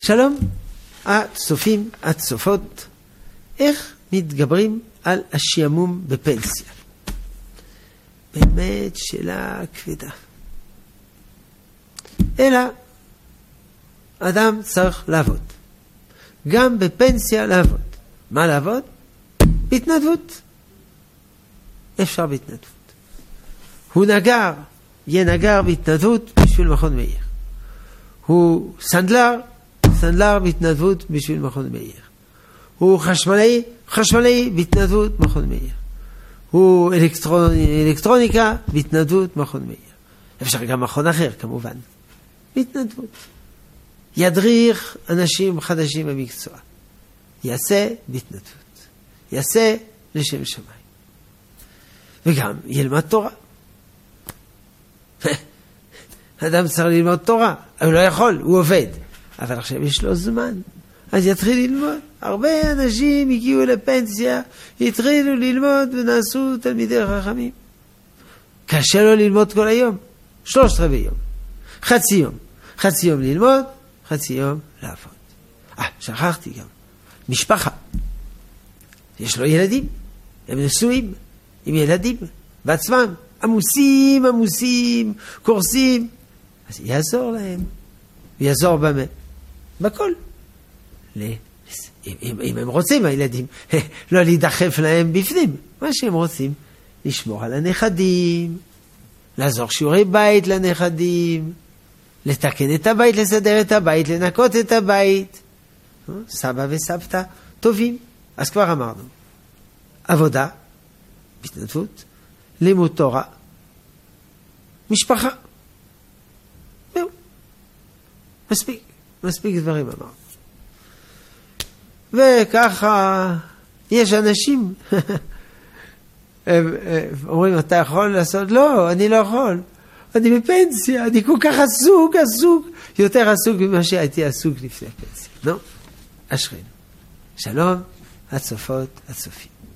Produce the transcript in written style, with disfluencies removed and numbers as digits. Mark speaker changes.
Speaker 1: שלום, הצופים, הצופות, איך מתגברים על השעמום בפנסיה? באמת שאלה כבדה. אלא, אדם צריך לעבוד. גם בפנסיה לעבוד. מה לעבוד? בהתנדבות. אפשר בהתנדבות. הוא נגר, יהיה נגר בהתנדבות בשביל מכון מאיר. הוא סנדלר בהתנדבות בשביל מכון מאיר. הוא חשמלאי בהתנדבות מכון מאיר. הוא אלקטרוניקה בהתנדבות מכון מאיר. אפשר גם מכון אחר כמובן. בהתנדבות. ידריך אנשים חדשים במקצוע. יעשה בהתנדבות. יעשה לשם שמיים. וגם ילמד תורה. אדם צריך ללמוד תורה. הוא לא יכול, הוא עובד. אבל עכשיו יש לו זמן. אז יתחיל ללמוד. הרבה אנשים הגיעו לפנסיה, התחילו ללמוד ונעשו תלמידי חכמים. קשה לו ללמוד כל היום. 3/4 יום. חצי יום ללמוד, חצי יום לעבוד. שכחתי גם. משפחה. יש לו ילדים. הם נשואים עם ילדים בעצמם. עמוסים, קורסים. אז יעזור להם. ויעזור במה? בכל. אם הם רוצים, הילדים, לא להידחף להם בפנים. מה שהם רוצים, לשמור על הנכדים, לעזור שיעורי בית לנכדים, לתקן את הבית, לסדר את הבית, לנקות את הבית. סבא וסבתא טובים. אז כבר אמרנו. עבודה, בהתנדבות, לימוד תורה, משפחה. זהו. מספיק דברים אמרנו. וככה יש אנשים אומרים, אתה יכול לעשות? לא, אני לא יכול. אני בפנסיה, אני כל כך עסוק, יותר עסוק ממה שהייתי עסוק לפני הפנסיה. אשרינו. שלום, הצופות, הצופים.